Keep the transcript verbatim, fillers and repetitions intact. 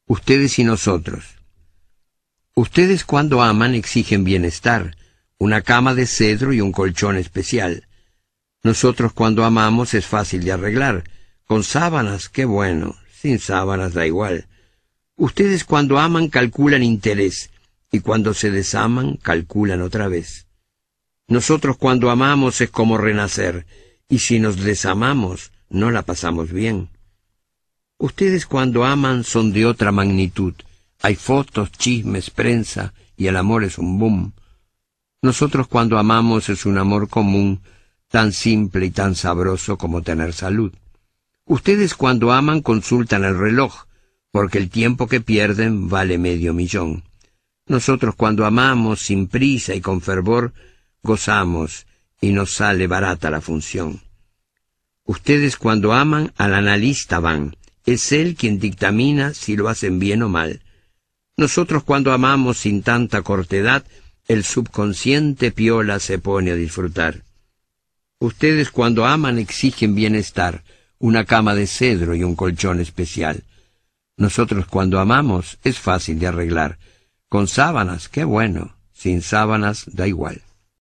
Ustedes y nosotros. Ustedes cuando aman exigen bienestar, una cama de cedro y un colchón especial. Nosotros cuando amamos es fácil de arreglar. Con sábanas, qué bueno. Sin sábanas da igual. Ustedes cuando aman calculan interés, y cuando se desaman calculan otra vez. Nosotros cuando amamos es como renacer, y si nos desamamos no la pasamos bien. Ustedes cuando aman son de otra magnitud. Hay fotos, chismes, prensa, y el amor es un boom. Nosotros cuando amamos es un amor común, tan simple y tan sabroso como tener salud. Ustedes cuando aman consultan el reloj, porque el tiempo que pierden vale medio millón. Nosotros cuando amamos sin prisa y con fervor, gozamos y nos sale barata la función. Ustedes cuando aman al analista van, es él quien dictamina si lo hacen bien o mal. Nosotros cuando amamos sin tanta cortedad, el subconsciente piola se pone a disfrutar. Ustedes cuando aman exigen bienestar, una cama de cedro y un colchón especial. Nosotros cuando amamos es fácil de arreglar. Con sábanas, qué bueno. Sin sábanas da igual.